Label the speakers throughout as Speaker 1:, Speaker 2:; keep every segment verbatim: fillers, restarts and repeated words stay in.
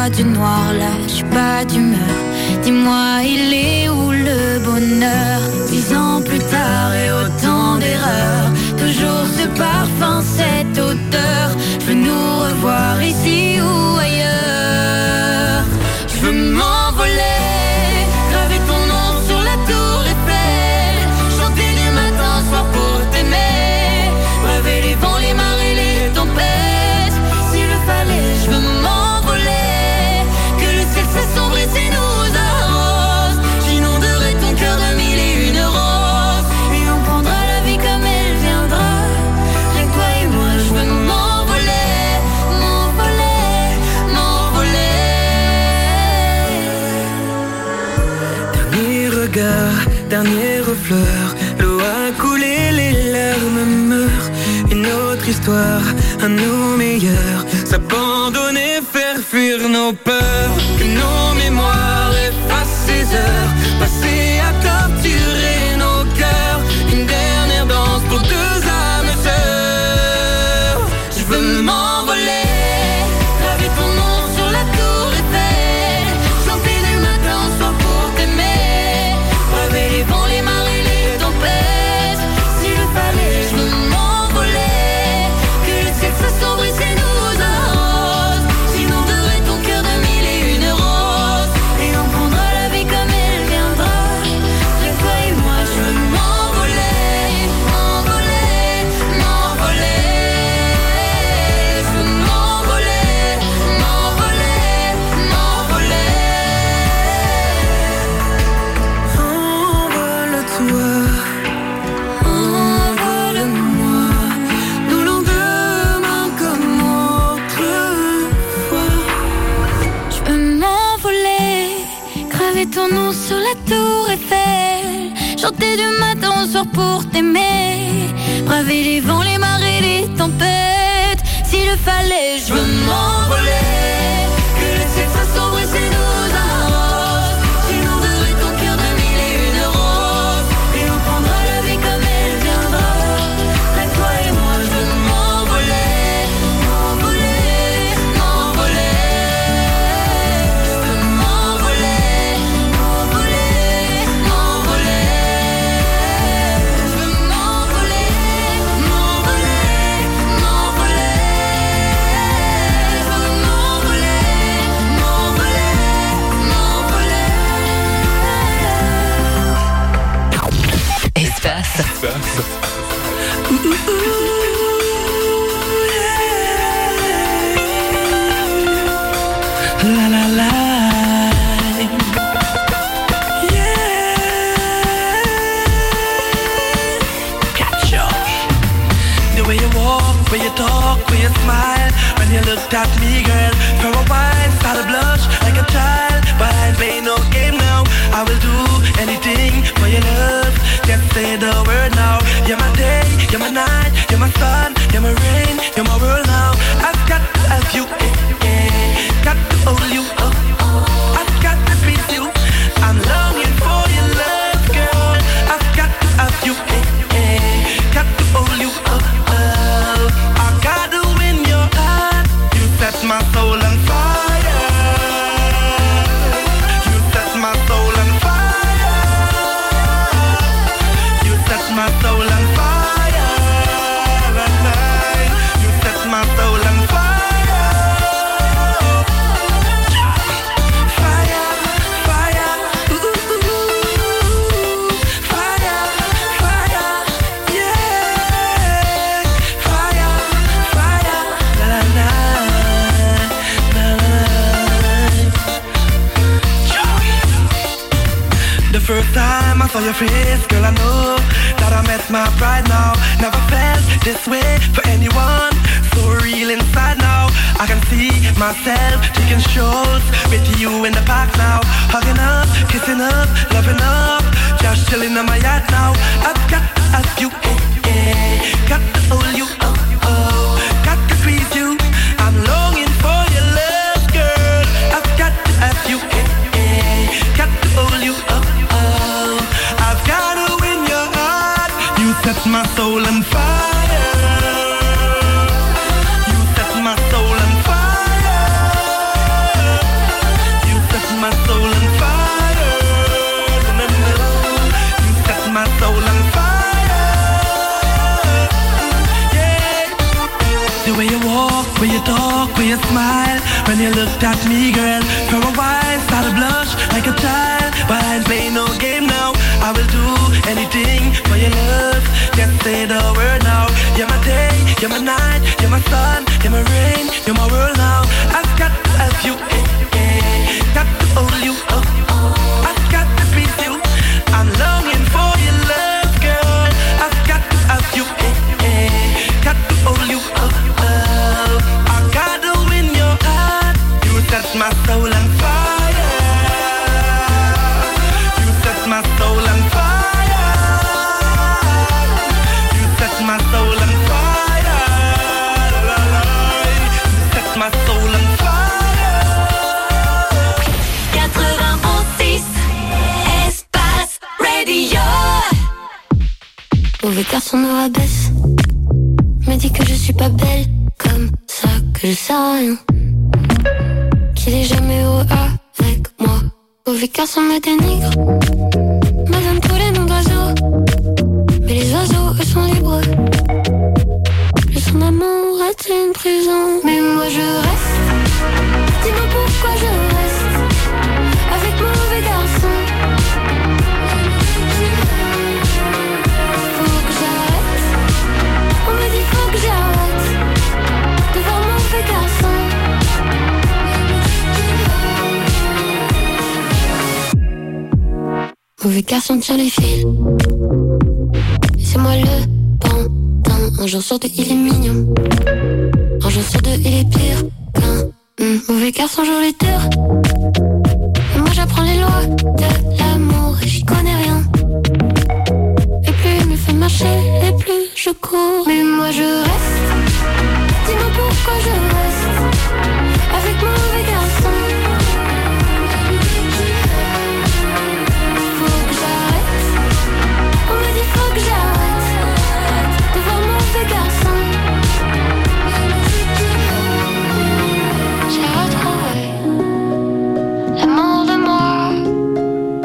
Speaker 1: du noir, là, je suis pas d'humeur. Dis-moi, il est où le bonheur? Dix ans plus tard et autant d'erreurs, toujours ce parfum, cette odeur. Je veux nous revoir ici ou ailleurs. Je veux m'envoler, graver ton nom sur la tour Eiffel, chanter du matin au soir pour t'aimer, braver les vents, les marées, les tempêtes. S'il le fallait, je veux m'envoler, que le ciel s'assombrisse et nous arrose. J'inonderai ton cœur de mille et une roses, et on prendra la vie comme elle viendra. Rien que toi et moi, je veux m'envoler, m'envoler, m'envoler.
Speaker 2: Dernier regard, dernière fleur, l'eau a coulé, les larmes meurent. Une autre histoire, à nos meilleurs, s'abandonner, faire fuir nos peurs. Que nos mémoires effacent ces heures passées à torturer nos cœurs. Une dernière danse pour deux âmes sœurs. Je veux m'envoler,
Speaker 1: Graver ton nom sur la tour Eiffel, chanter du matin au soir pour t'aimer, braver les vents, les marées, les tempêtes. S'il le fallait, je veux m'envoler, que le ciel s'assombrisse et nous arrose. J'inonderai ton cœur de mille et une roses, et on prendra la vie comme elle viendra. Rien que toi et moi, je veux m'envoler, m'envoler, m'envoler. Je veux m'envoler, m'envoler, m'envoler.
Speaker 2: Envole-toi, envole-moi, nous lendemain comme autrefois.
Speaker 1: Je veux m'envoler, graver ton nom sur la tour Eiffel, chanter du matin au soir pour t'aimer, braver les vents, les marées, les tempêtes. S'il le fallait, je veux m'envoler, que le ciel s'assombrisse et nous arrose. J'inonderai ton cœur de mille et une roses, et on prendra la vie comme elle viendra. Rien que toi et moi, je veux m'envoler, m'envoler, m'envoler. Je veux m'envoler, m'envoler, m'envoler. Je veux m'envoler, m'envoler, m'envoler. Je veux m'envoler, m'envoler, m'envoler.
Speaker 3: Espace.
Speaker 2: La la la, yeah. Catch up. The way you walk, way you talk, way you smile. When you looked at me, girl, for a while, started blush like a child. But I ain't playing no game now. I will do anything for your love. Just say the word now. You're my day, you're my night, you're my sun, you're my rain, you're my world now. I've got to have you, eh, eh. Got to hold you, oh, oh. I've got to please you. I'm longing for your love, girl. I've got to have you, eh, eh. Got to hold you, oh, oh. I gotta win your heart. You set my soul on fire. You set my soul on fire. You set my soul on fire. You set my soul on fire. Fire, fire, ooh, ooh, ooh. Fire, fire, yeah. Fire, fire, la la la, la la la. The first time I saw your face, girl, I know that I met my pride now. Never felt this way for anyone. So real inside now. I can see myself taking strolls with you in the park now. Hugging up, kissing up, loving up, just chilling on my yacht now. I've got to have you, eh, eh. Got to hold you, oh, oh. Got to squeeze you. I'm longing for your love, girl. I've got to have you, eh, eh. Got to hold you, oh, oh. I've got to win your heart. You set my soul on fire. You set my soul on fire. smile when you looked at me, girl. For a while, started blush like a child, but I ain't playing no game now. I will do anything for your love. Just say the word now. You're my day, you're my night, you're my sun, you're my rain, you're my world now. I've got to have you, eh, eh. Got to hold you, oh, oh. I've got to please you. I'm longing for your love, girl. I've got to have you, eh, eh. Got to hold you, oh, oh. I gotta win your heart. You set my soul on fire. You set my soul on fire. You set my soul on fire. You set my soul on fire.
Speaker 1: quatre-vingt-onze six Espace Radio. Mauvais garçon me rabaisse, me dit que je suis pas belle, comme ça que je sais rien, qu'il est jamais heureux avec moi. Mauvais garçon me dénigre, me donne tous les noms d'oiseaux, mais les oiseaux eux sont libres. Le son d'amour est une prison, mais moi je reste. Dis-moi pourquoi je reste avec mauvais garçon. Faut que j'arrête. On me dit faut que j'arrête de voir mauvais garçon. Mauvais garçon tient les fils, et c'est moi le pantin. Un jour sur deux il est mignon, un jour sur deux il est pire qu'un mmh. Mauvais garçon joue les tours, et moi j'apprends les lois de l'amour et j'y connais rien. Et plus il me fait marcher, et plus je cours. Mais moi je reste. Dis-moi pourquoi je reste avec mauvais garçon. Faut que j'arrête. On me dit faut que j'arrête de voir mauvais garçon. J'ai retrouvé l'amour de moi.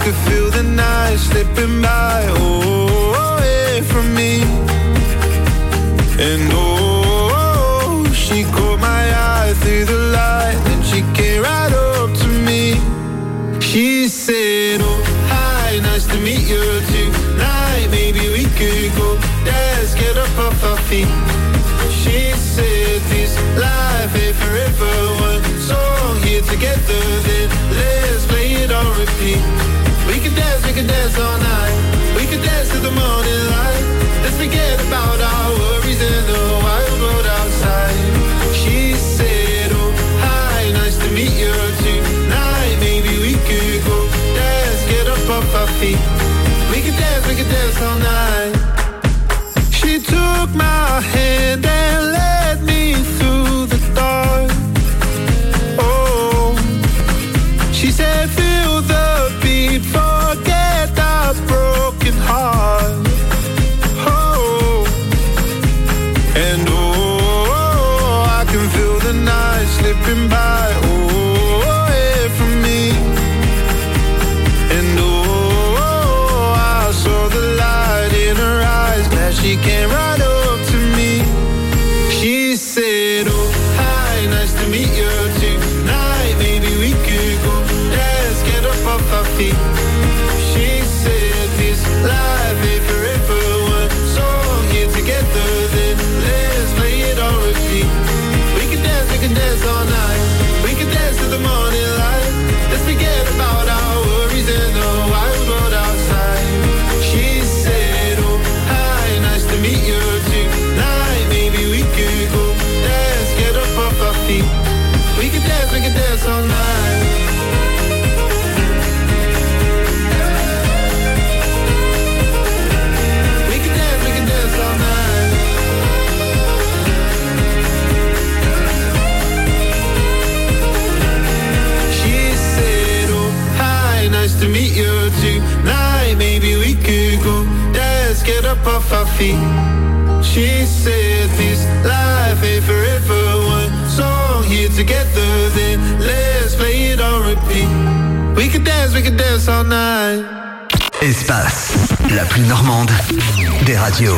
Speaker 3: could feel the night slipping by, oh, away from me. And oh, she caught my eye through the light, then she came right up to me. She said, oh, hi, nice to meet you tonight. Maybe we could go dance, get up off our feet. She said, this life ain't forever. One song here together, then let's play it on repeat. We could dance, we could dance all night. We could dance to the morning light. Let's forget about our worries in the wild world outside. She said, oh, hi, nice to meet you tonight. Maybe we could go dance, get up off our feet. We could dance, we could dance all night. She took my hand and led me through the dark. Oh, she said, feel the beat, forget our broken heart. Oh, and oh, I can feel the night slipping by, oh, away from me. And oh, I saw the light in her eyes, glad she came right up to me. She said, oh, hi, nice to meet you tonight. Maybe we could go dance, get up off our feet. She said, this life ain't forever. One song here together, then let's play it on repeat. We can dance, we can dance all night. We can dance to the morning light. Let's forget about our worries in the wild world outside. She said, oh, hi, nice to meet you tonight. Maybe we could go dance, get up off our feet. We can dance, we can dance all night. We can dance, we can dance all night. She said, oh, hi, nice to meet you tonight. Maybe we could go dance, get up off our feet. She said, this life ain't forever. One song here together, then let's play it on repeat. We can dance, we can dance all night.
Speaker 4: Espace, la plus normande des radios.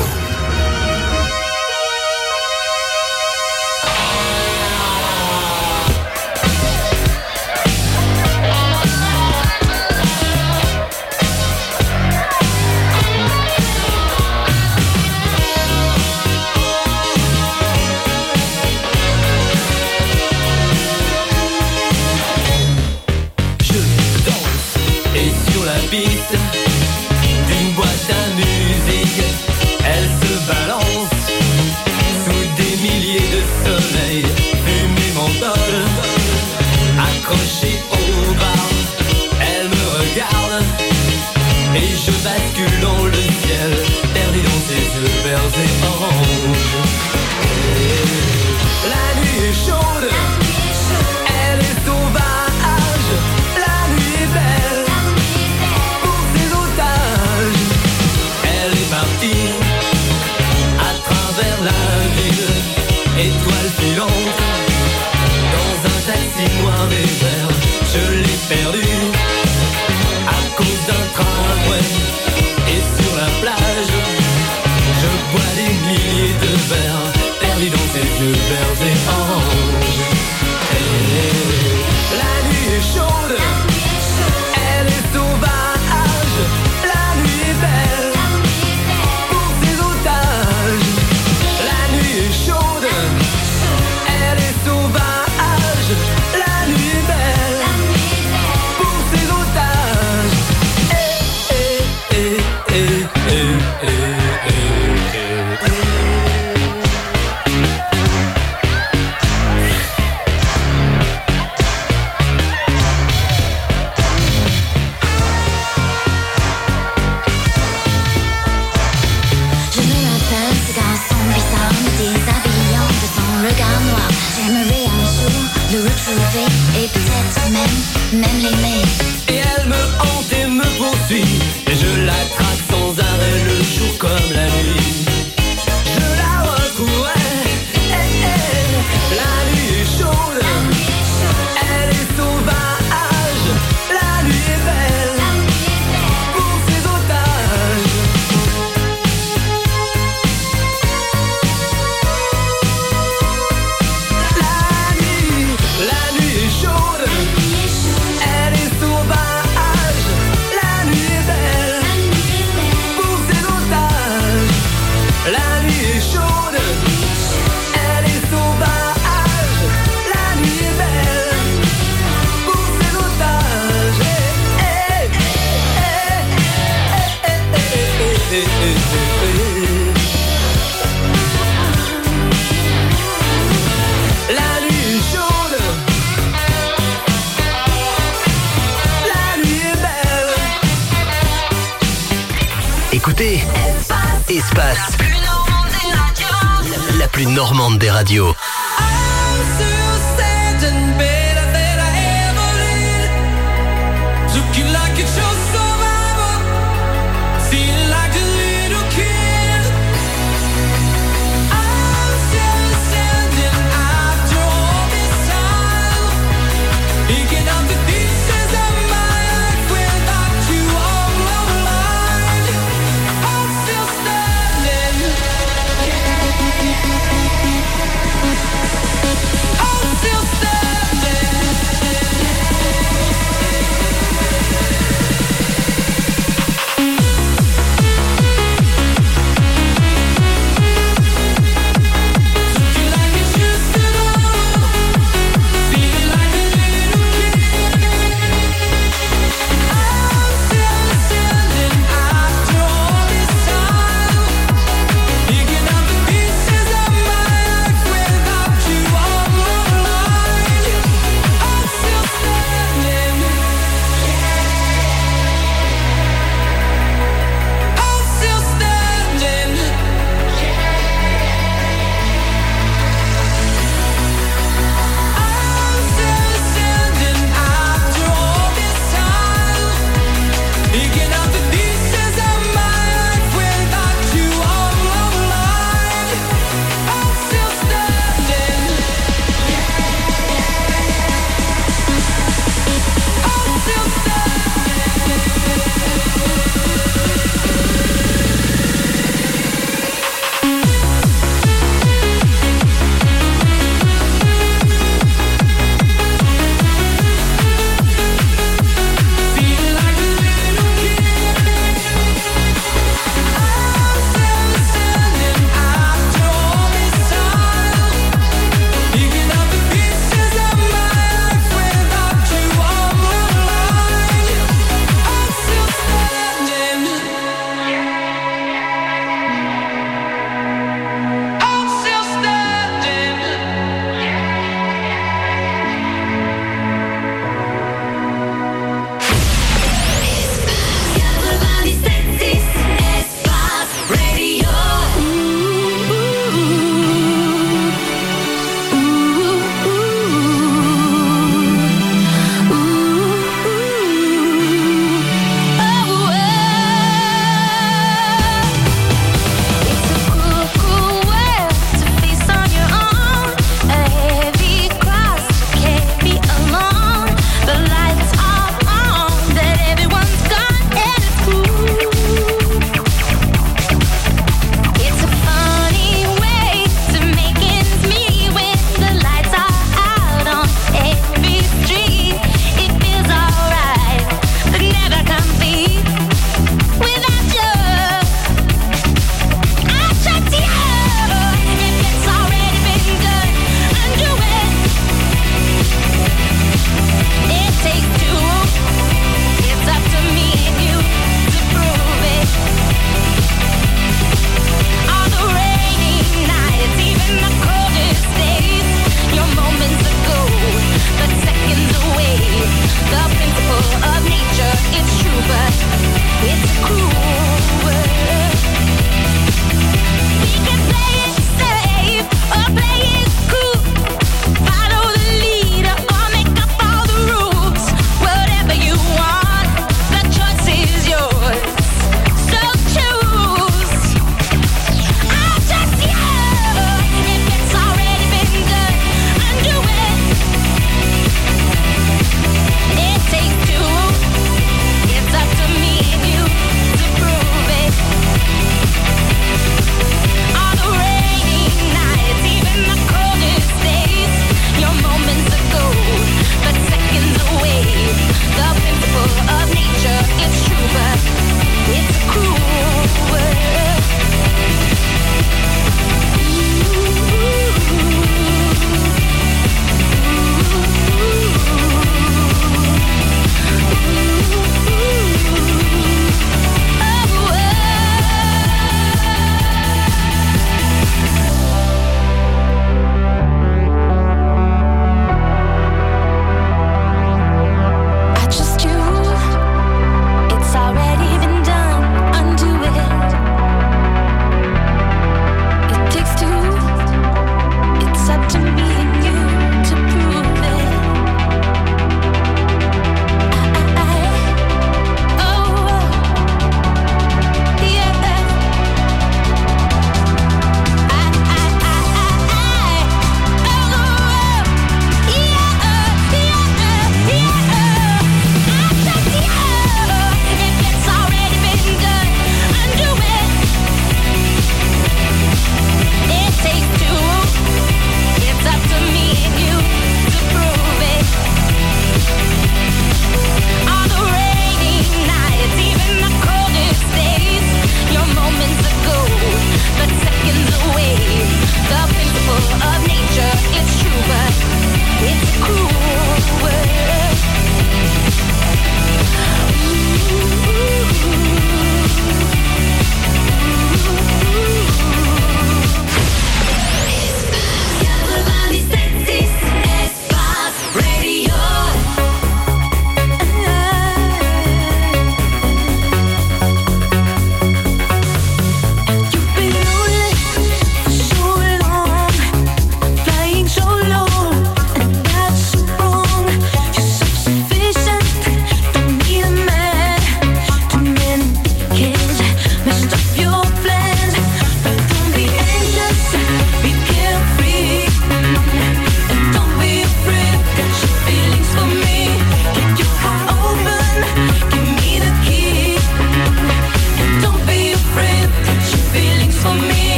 Speaker 5: D'une boîte à musique, elle se balance sous des milliers de soleils, fumée mentole, accrochée au bar. Elle me regarde et je bascule dans le ciel, perdu dans ses yeux verts et oranges. La nuit est chaude, elle est sauvage, la nuit est belle. À travers la ville, étoile filante, dans un taxi noir et vert, je l'ai perdu à cause d'un tramway. Et sur la plage, je bois des milliers de verres, perdu dans ses yeux verts et oranges. Et la nuit est chaude, elle est sauvage, la nuit est belle. Chaude, elle est sauvage, la nuit est belle pour ses otages. Eh, eh, eh, eh, eh, eh, eh, eh, eh.
Speaker 1: Je me rappelle ce garçon bizarre me déshabillant de son regard noir. J'aimerais un jour le retrouver et peut-être même, même l'aimer.
Speaker 5: Et elle me hante et me poursuit, et je la traque sans arrêt le jour comme la nuit. Je la retrouverai, eh, eh. La nuit est chaude, elle est sauvage, la nuit est belle. La nuit est chaude, la nuit est belle.
Speaker 4: Écoutez, Espace,
Speaker 1: La plus normande des radios.
Speaker 4: la plus normande des radios.
Speaker 5: Looking like it's your survival, feeling like a little kid. I'm still standing after all this time, picking up the pieces of my life without you on my mind. I'm still standing. I'm still standing.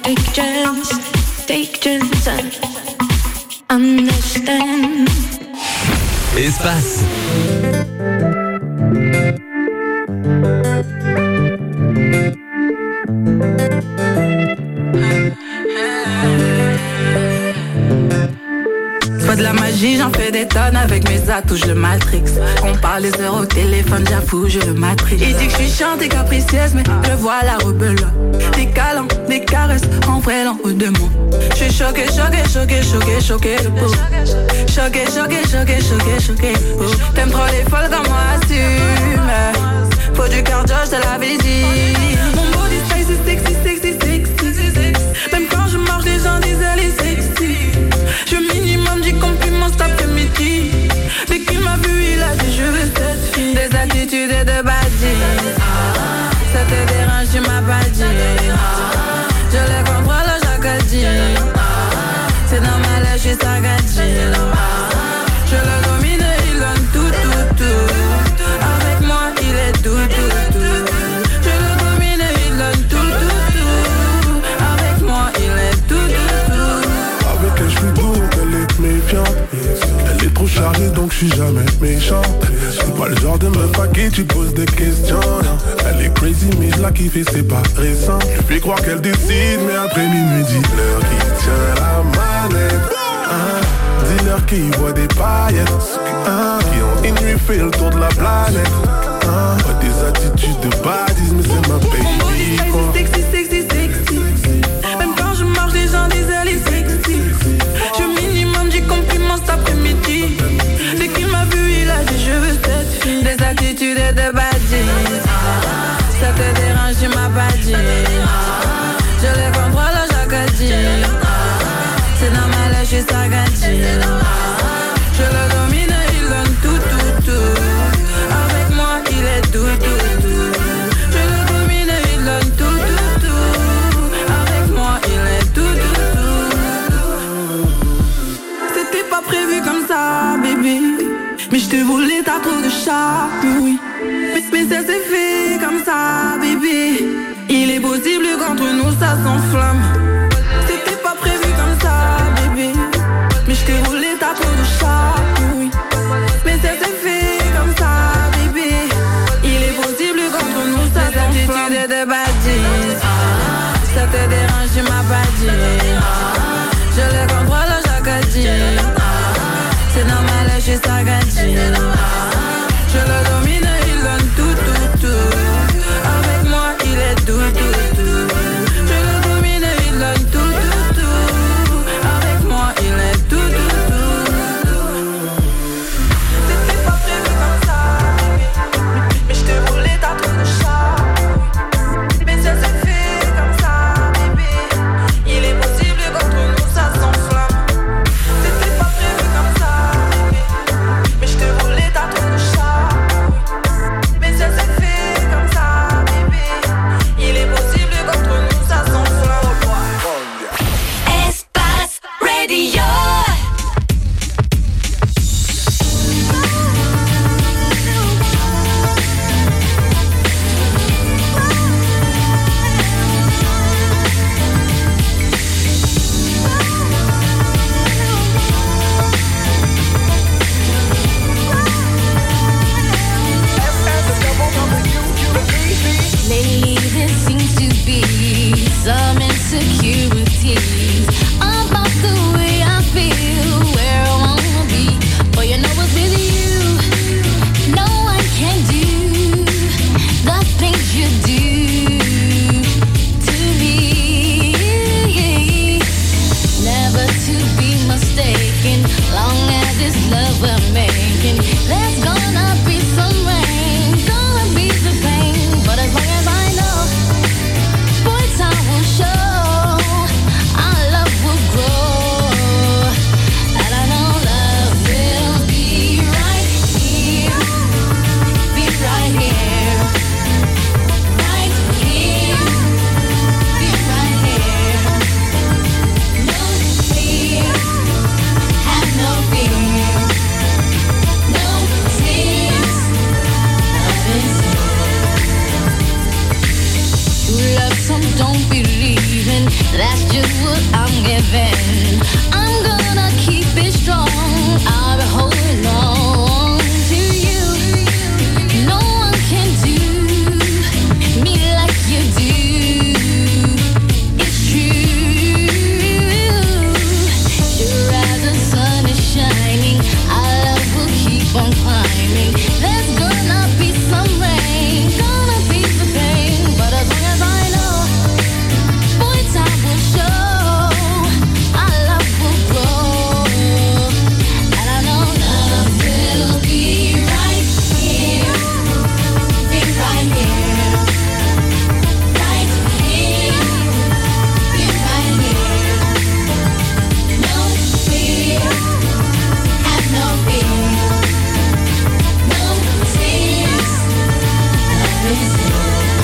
Speaker 1: take chance, take chance and understand.
Speaker 4: Espace.
Speaker 6: Pas de la magie, j'en fais des tonnes avec mes atouts, je le matrix. On parle des heures au téléphone, j'avoue, je le matrix. Il dit que je suis chiante et capricieuse, mais je vois la rebelle. Des câlins, des caresses, en vrai l'en haut de moi. Je suis choquée, choquée, choquée, choquée, choquée, oh. Choquée, choquée, choquée, choquée, choquée, oh. T'aimes trop les folles comme moi, assume. Faut du cardio, je te l'avais dit. Mon body sexy, sexy, sexy, sexy. Même quand je marche, les gens disent elle est sexy. Je minimum du compliment cet après-midi. Dès qu'il m'a vu, il a dit je veux cette fille. Des attitudes et de badis. Ça te dérange, tu m'as pas dit. Je les contrôle chaque dit. C'est normal, je suis sagadie. Je le domine, il donne tout, tout, tout. Avec moi, il est tout, tout, tout. Je le domine, il donne tout, tout, tout. Avec moi, il est tout, tout, tout.
Speaker 3: Avec elle, je suis doux, elle est méfiante. Elle est trop chargée, donc je suis jamais méchant. C'est pas le genre de meuf à qui tu poses des questions. Non. Elle est crazy, mais je la kiffe et c'est pas récent. Je fais croire qu'elle décide, mais après minuit, dis-leur qui tient la manette. Ah, dis-leur qui voit des paillettes. Ah, qui ont une nuit fait le tour de la planète. Ah, pas des attitudes de badis, mais c'est ma baby.
Speaker 6: Mon body sexy, sexy, sexy, sexy. Même quand je marche, les gens disent elle est sexy. Je minimum du compliment cet après-midi. Dès qu'il m'a vu, il a dit je veux cette fille. Des attitudes et de badis. Ça te dérange, tu m'as pas dit. Je les contrôle chaque dit. C'est normal, je suis sagadie. Je le domine, il donne tout, tout, tout. Avec moi, il est tout, tout, tout. Je le domine, il donne tout, tout, tout. Avec moi, il est tout, tout, tout. C'était pas prévu comme ça, bébé. Mais je te voulais, t'as trop de charme, oui. Mais, mais ça s'est fait comme ça, bébé. Il est possible qu'entre nous ça s'enflamme. C'était pas prévu comme ça, bébé. Mais je te voulais, t'as trop de charme, oui. Mais ça s'est fait comme ça, bébé. Il est possible qu'entre nous ça s'enflamme. Des attitudes de badis. Ça te dérange, tu m'as pas dit. Je les contrôle chaque dit. C'est normal, je suis sagadie. Je le domine, il donne tout, tout, tout. Avec moi, il est tout, tout, tout. Je le domine, il donne tout, tout, tout. Avec moi, il est tout, tout, tout. C'était pas prévu comme ça, mais je te voulais, t'as trop de charme. Mais ça s'est fait comme ça, bébé. Il est possible qu'on
Speaker 1: that's just what I'm giving. I'm gonna keep it strong, I'll be holding on to you. No one can do me like you do. It's true. Sure as the sun is shining, our love will keep on climbing. There's gonna be some rain, gonna be some pain, but as long as I know, boy, time will show, our love will grow. And I know love will be right here, be right here, right here, be right here. No fear, have no fear, no tears, love is here.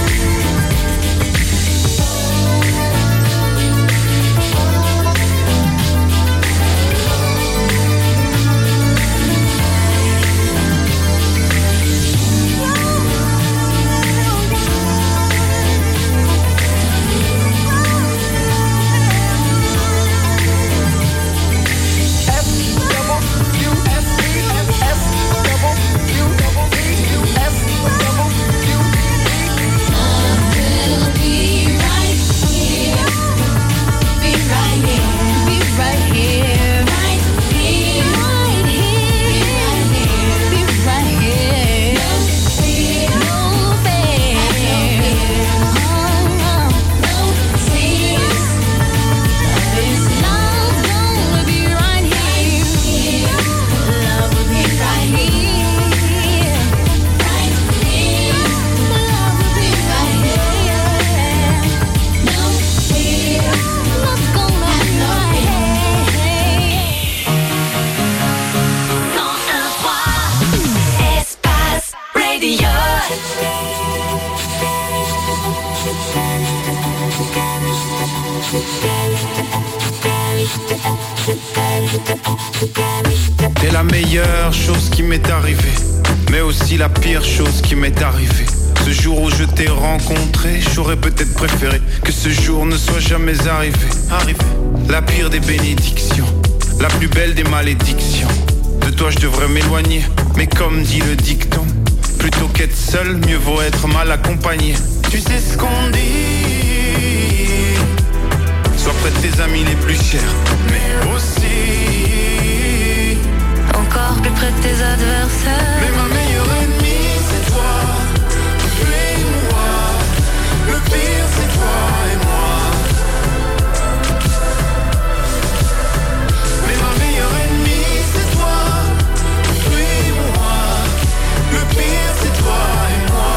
Speaker 1: Will be right here, be right here, be right here, right here, right here, be right here. No fear, no fear, no tears. Love's gonna be right here. Love will be right here, right here. Love will be right here. No fear, love's gonna be right here. cent un trois Espace Radio.
Speaker 3: T'es la meilleure chose qui m'est arrivée, mais aussi la pire chose qui m'est arrivée. Ce jour où je t'ai rencontré, j'aurais peut-être préféré que ce jour ne soit jamais arrivé. Arrivé. La pire des bénédictions, la plus belle des malédictions. De toi je devrais m'éloigner, mais comme dit le dicton, plutôt qu'être seul, mieux vaut être mal accompagné. Tu sais ce qu'on dit, sois près de tes amis les plus chers, mais aussi
Speaker 1: Encore plus près de tes adversaires.
Speaker 3: mais ma meilleure ennemie c'est toi, tu et moi. Le pire c'est toi et moi. Mais ma meilleure ennemie c'est toi, tu et moi. Le pire c'est toi et moi.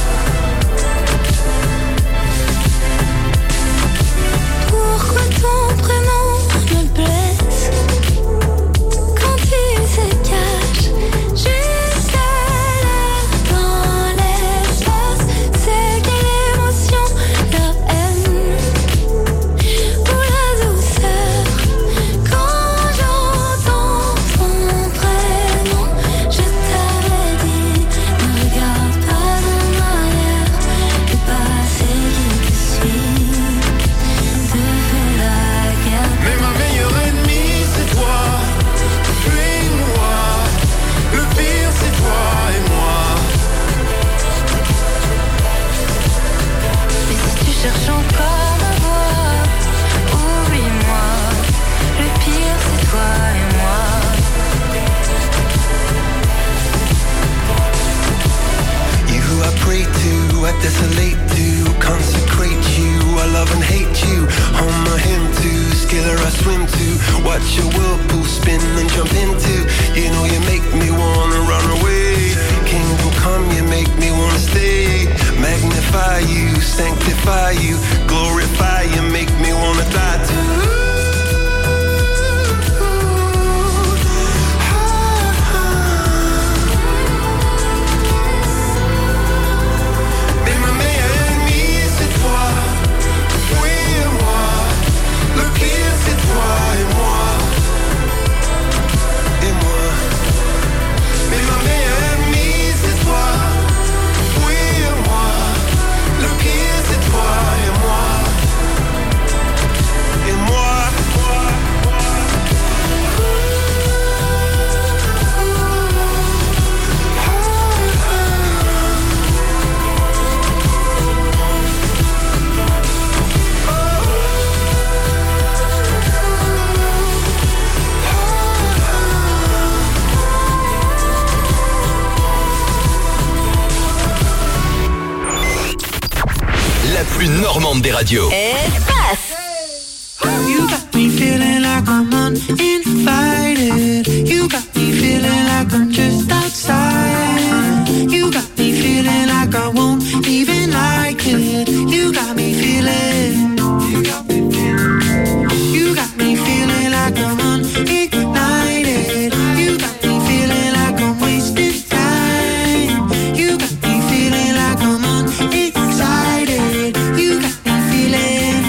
Speaker 1: Pourquoi ton prénom me blesse quand il se cache juste là dans l'espace? C'est quelle émotion, la haine ou la douceur quand j'entends ton prénom? Je t'avais dit, ne regarde pas en arrière, le passé qui te suit te fait la guerre.
Speaker 3: Mais ma meilleure ennemie c'est toi, tu et moi. Le pire c'est toi et moi.
Speaker 1: Et si tu cherches encore ma voix, oublie-moi. Le pire c'est toi et moi.
Speaker 2: You who I pray to, I desolate to, consecrate you, I love and hate you. On my hymn to, skiller I swim to, watch your whirlpool spin and jump into. You know you make me wanna run away. Kingdom come, you make me wanna stay. Magnify you, sanctify you, glorify you, make me wanna die too. Mais ma meilleure ennemie c'est toi, oui et moi. Le pire c'est toi et moi. Et moi. Mais ma meilleure ennemie c'est toi, oui et moi. Le pire c'est toi et moi.
Speaker 4: normande des radios.
Speaker 1: Espace.
Speaker 2: You got me feeling like I'm uninvited. You got me feeling like I'm just outside. You got me feeling like I won't even like it. You got me feeling. You got me feeling. You got me feeling like I'm unignited. You got me feeling like I'm wasting time. You got me feeling like I'm unexcited. You got me feeling.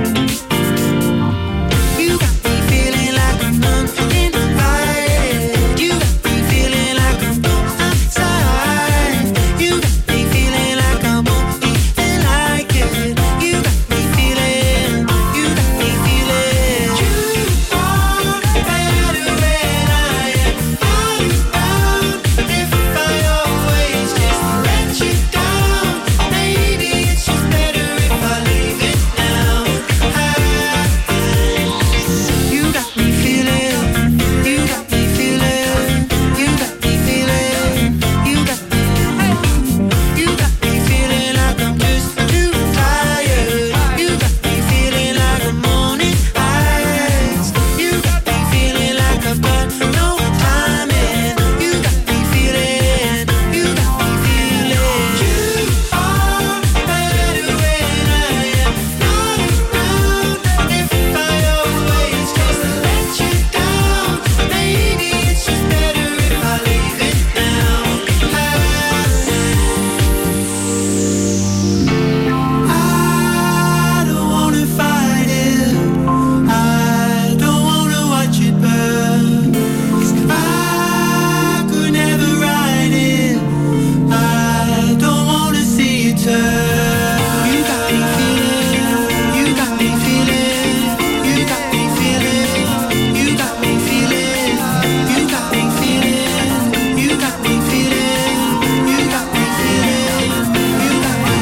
Speaker 2: You got me feeling like I'm uninvited. You got me feeling like I'm outside. You got me feeling like I won't even like it. You got me feeling. You got me feeling. You are better when I am all around. If I always just let you down, maybe it's just better if I leave it now. You got me feeling. You got me feeling. You got me feeling. You got me. You got me feeling like I'm just too tired. You got me feeling like I'm morning eyes. You got me feeling like I've got no time in. You got me feeling. You got me feeling. You are better when I am not around. If I always just let you down, maybe it's just better if I leave it now. I don't wanna fight it. I don't wanna watch it burn. 'Cause I could never ride it. I don't wanna see it turn. You got me feeling. You got me feeling. You got me feeling. You got me feeling. You got me feeling. You got me feeling. You got me feeling. You got me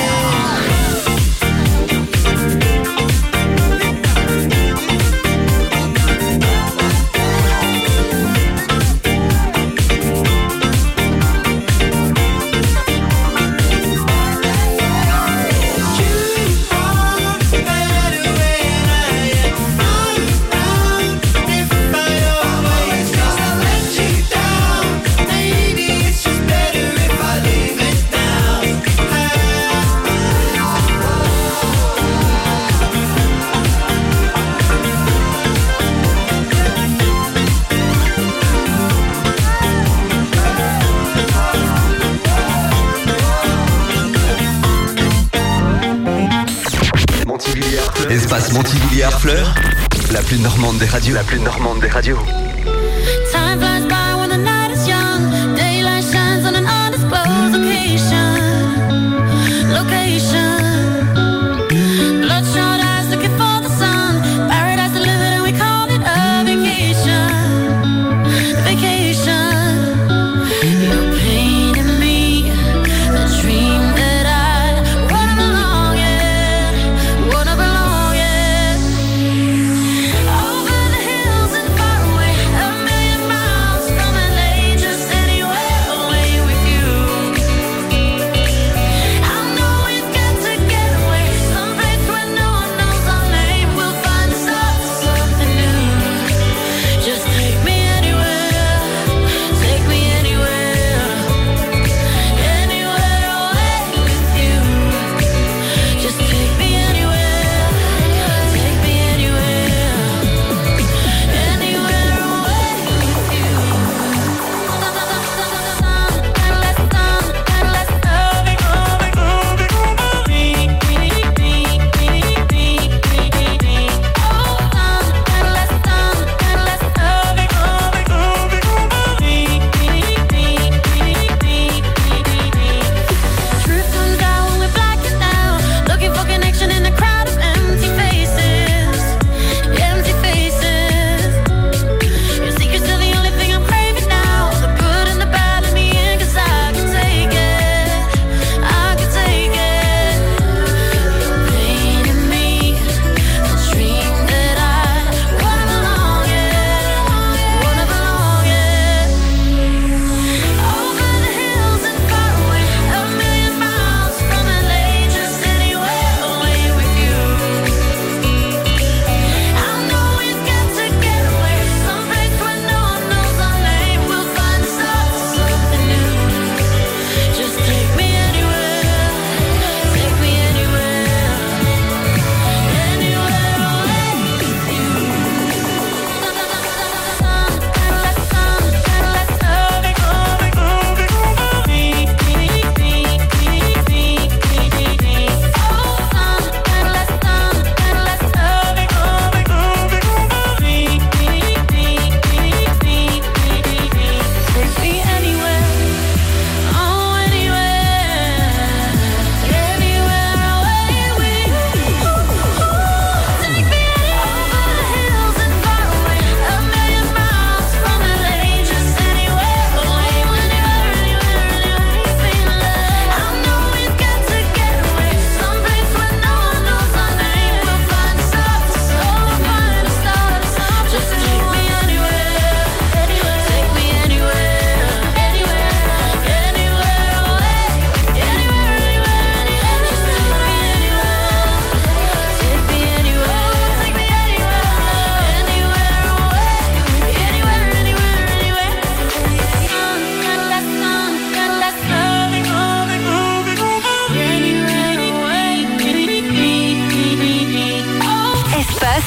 Speaker 4: Espace Montivilliers-Harfleur, la plus normande des radios. La plus normande des radios.
Speaker 1: Time flies by when the night is young. Daylight shines on an undisclosed location. Location. Bloodshot eyes looking for the sun. Paradise delivered and we call it a vacation. Vacation. You're painting me the dream that I wanna belong in. Wanna belong in. Over the hills and far away.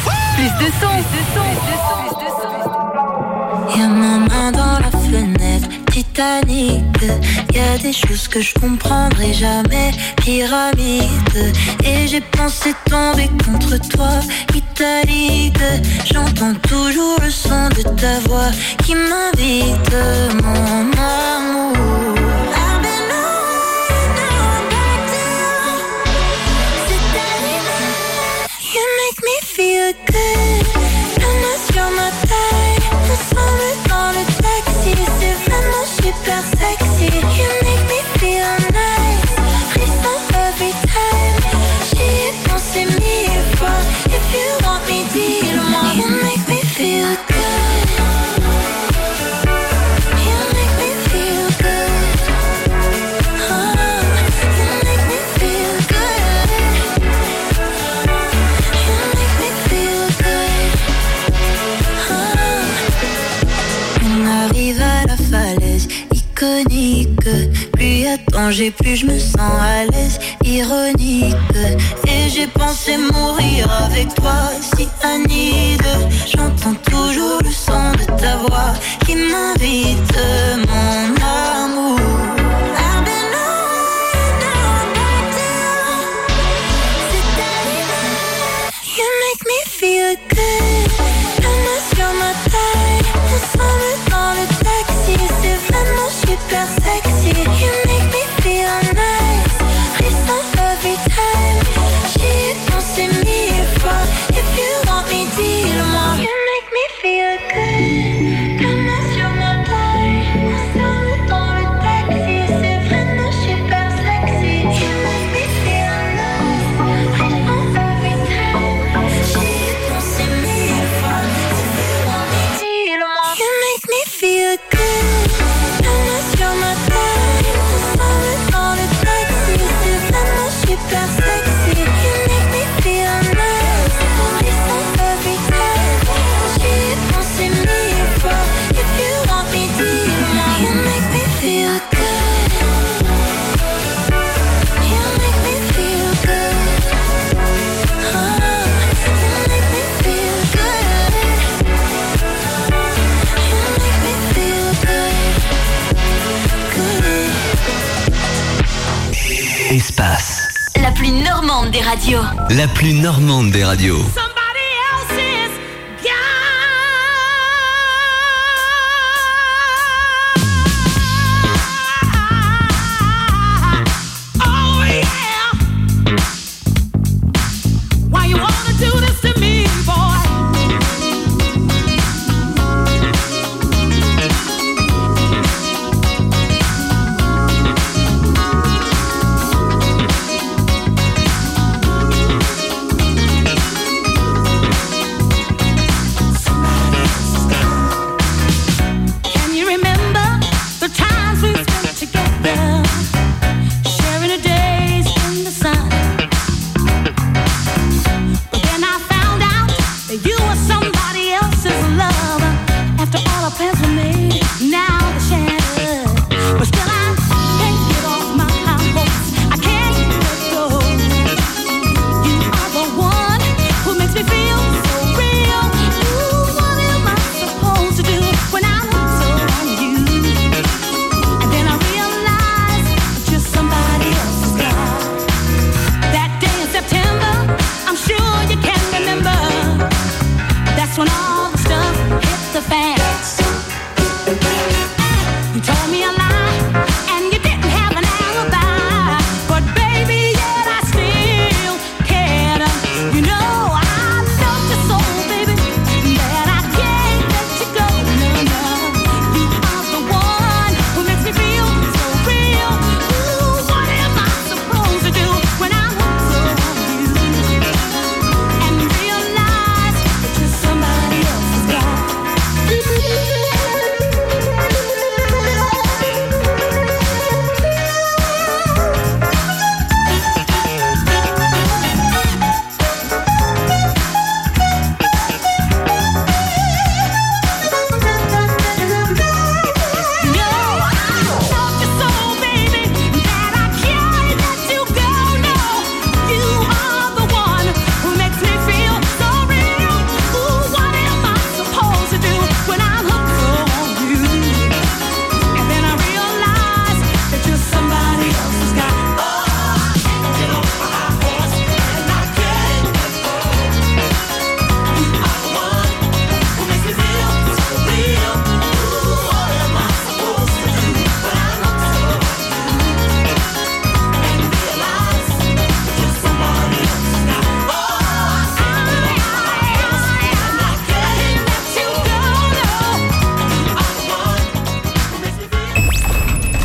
Speaker 1: Plus de son, plus de son, plus de son. Y'a ma main dans la fenêtre, Titanic. Y'a des choses que je comprendrai jamais, pyramide. Et j'ai pensé tomber contre toi, italique. J'entends toujours le son de ta voix qui m'invite, mon amour. Feel good, la main sur ma taille, ensemble dans le taxi, c'est vraiment super sexy. You make me feel nice, frisson every time. J'y ai pensé mille fois, if you want me, dis-le-moi. You make me feel good, you make me feel good, oh, you make me feel good. Arrive à la falaise, iconique. Plus y'a de danger, plus je me sens à l'aise, ironique. Et j'ai pensé mourir avec toi, si Anide. J'entends toujours le son de ta voix qui m'invite, mon amour. You make me feel good, la main sur ma taille, ensemble dans le taxi, c'est vraiment super sexy. You make me feel nice, frisson every time. J'y ai pensé mille fois, if you want me, dis-le-moi. You make me feel good, la main sur ma taille, ensemble dans le taxi, c'est vraiment super sexy. You make me feel nice, frisson every time. J'y ai pensé mille fois, if you want me, dis-le-moi. You make me feel good, la main sur ma taille, ensemble dans le taxi, c'est vraiment super sexy. You make me feel nice, frisson every time. J'y ai pensé mille fois, if you want me, dis-le-moi. You make me feel good, you make me feel good, oh, you make me feel good, you make me feel good, good.
Speaker 4: Espace.
Speaker 1: La plus normande des radios.
Speaker 4: La plus normande des radios.